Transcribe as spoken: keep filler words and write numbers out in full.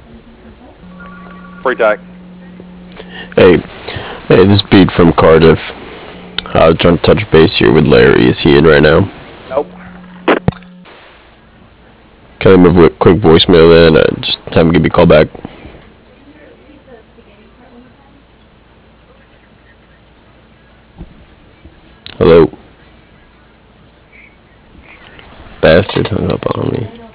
Free tack. Hey, hey, this beat from Cardiff. I was trying to touch base here with Larry. Is he in right now? Nope. Can I leave a quick voicemail then? Uh, just have him give me a call back. Hello? Bastard hung up on me.